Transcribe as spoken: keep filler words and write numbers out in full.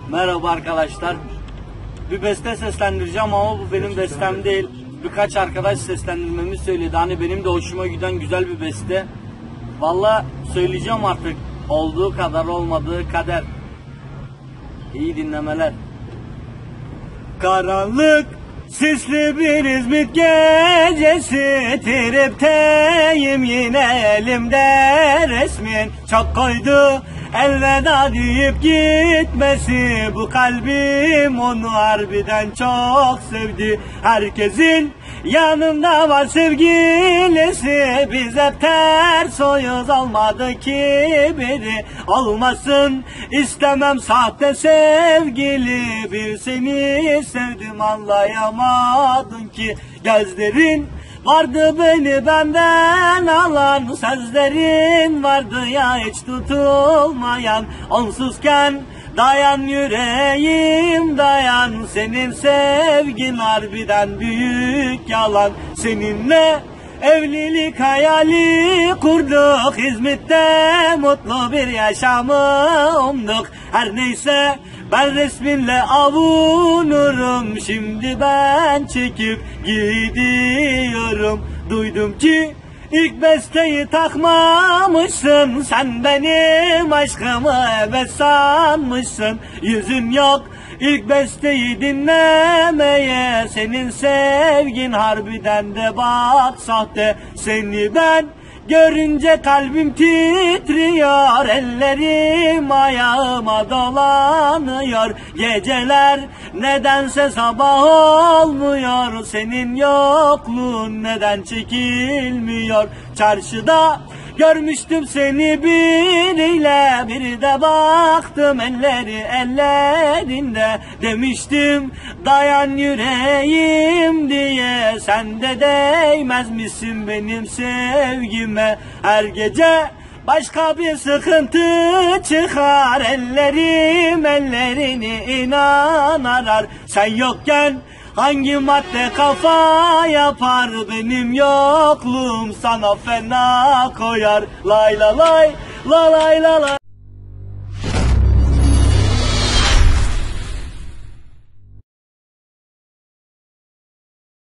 Merhaba arkadaşlar. Bir beste seslendireceğim ama bu benim bestem değil. Birkaç arkadaş seslendirmemi söyledi. Hani benim de hoşuma giden güzel bir beste. Vallahi söyleyeceğim artık. Olduğu kadar olmadığı kader. İyi dinlemeler. Karanlık sisli bir İzmit gecesi, tripteyim yine elimde resmin. Çok koydu elveda deyip gitmesi, bu kalbim onu harbiden çok sevdi. Herkesin yanında var sevgilisi, biz hep ters oyuz, olmadı ki biri. Olmasın istemem sahte sevgili, bir seni sevdim anlayamadın ki. Gözlerin vardı beni benden alan, sözlerin vardı ya hiç tutulmayan. Onsuzken dayan yüreğim dayan, senin sevgin harbiden büyük yalan. Seninle evlilik hayali kurduk, İzmit'te mutlu bir yaşamı umduk. Her neyse ben resminle avunurum, şimdi ben çekip gidiyorum. Duydum ki ilk besteyi takmamışsın, sen benim aşkımı evet sanmışsın. Yüzün yok ilk besteyi dinlemeye, senin sevgin harbiden de bak sahte. Seni ben görünce kalbim titriyor, ellerim ayağıma dolanıyor. Geceler nedense sabah olmuyor, senin yokluğun neden çekilmiyor. Çarşıda görmüştüm seni biriyle, bir de baktım elleri ellerinde. Demiştim dayan yüreğim diye, sen de değmez misin benim sevgime. Her gece başka bir sıkıntı çıkar, ellerim ellerini inan arar. Sen yokken hangi madde kafa yapar, benim yokluğum sana fena koyar. Lay la lay la lay la lay.